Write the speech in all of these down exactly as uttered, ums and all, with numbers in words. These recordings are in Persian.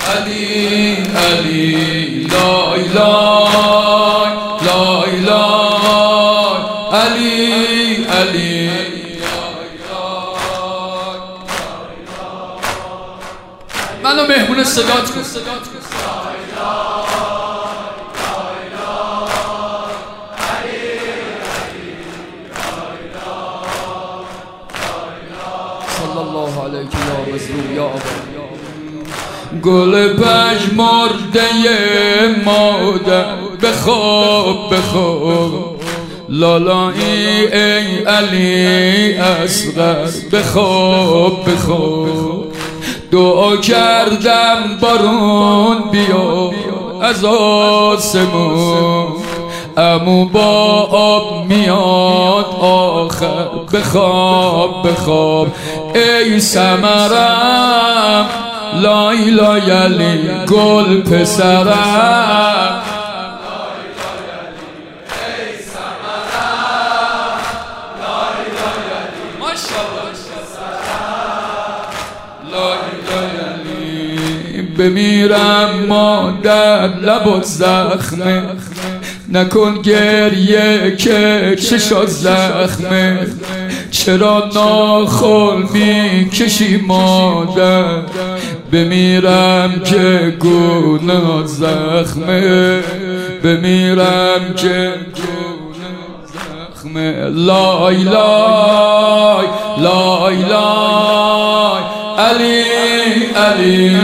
علی علی لا اله لا اله علی علی منو مهمون صدات کن. صلی الله علیک یا مظلوم یا آقا. گل پژمرده مادر بخواب بخواب لالایی ای علی اصغر بخواب بخواب. دعا کردم بارون بیا از آسمون امو با آب میاد آخر بخواب بخواب. ای ثمرم لای لای علی گل پسرم بمیرم مادر لبات زخمه نکن گریه که چشات زخمه. چرا ناخن میکشی مادر بمیرم که گونه زخمه بمیرم که گونه زخمه. لای لای لای لای علی علی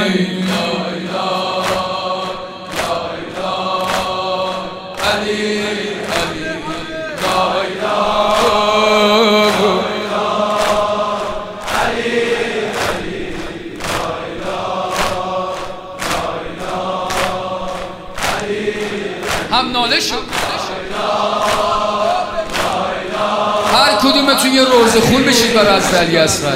هم ناله شد. هر کدومتون یه روزه خون بشید برای از علی اصغر.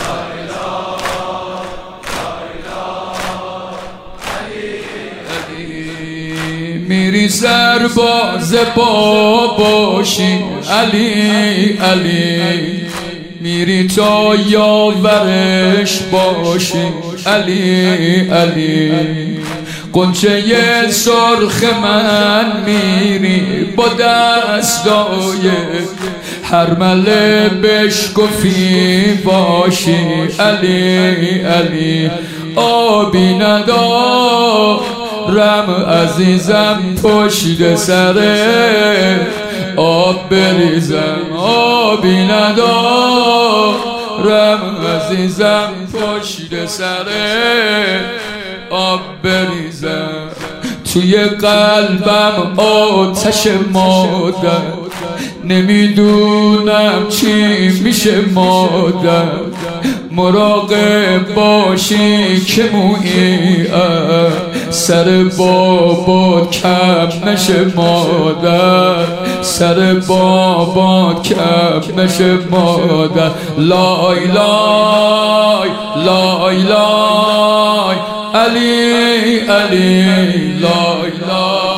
میری سرباز باباشی علی علی میری تا یاورش باشی علی علی. قنچه سرخ من میری با دستای هرمله بشکفی باشی علی علی. آبی ندارم عزیزم پشت سره آب بریزم. آبی ندارم عزیزم پشت سره آب بریزم. توی قلبم آتش مادر نمیدونم چی میشه مادر. مراقب باشی که مویی سر بابا کم نشه مادر سر بابا کم نشه مادر. لای لای لای لای علی علی لای لای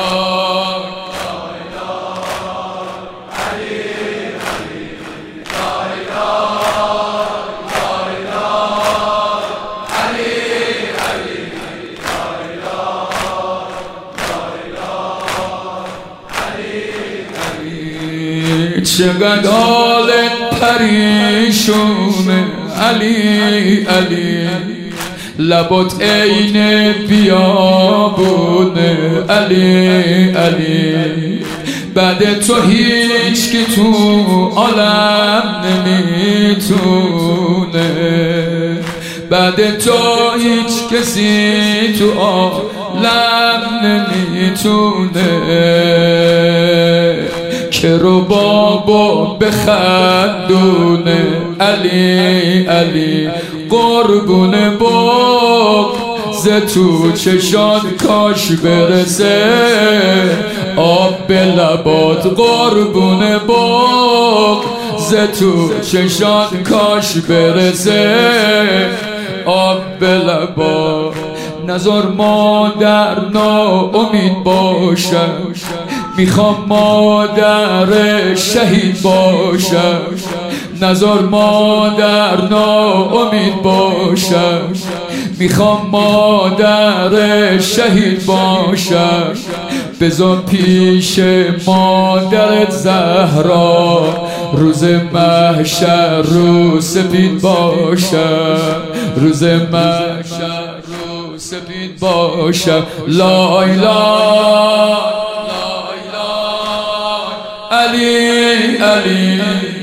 چقدر حالت پریشونه علی علی لبات عین بیابونه علی علی. بعد تو هیچ که تو عالم نمیتونه بعد تو هیچ کسی تو عالم نمیتونه که رو بابا بخندونه علی علی. قربون بغض تو چشات کاش برسه آب به لبات. قربون بغض تو چشات کاش برسه آب به لبات. نذار مادر ناامید باشم میخوام مادر شهید باشم. نذار مادر ناامید باشم میخوام مادر شهید باشم، بذار پیش مادرت زهرا، روز محشر رو سپید باشم، روز محشر رو سپید باشم. لا اله علی علی